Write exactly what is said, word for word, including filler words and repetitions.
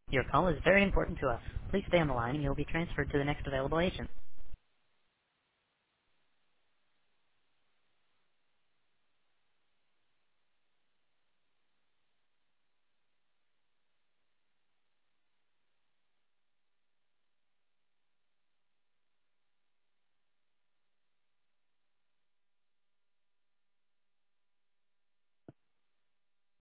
Your call is very important to us. Please stay on the line and you'll be transferred to the next available agent.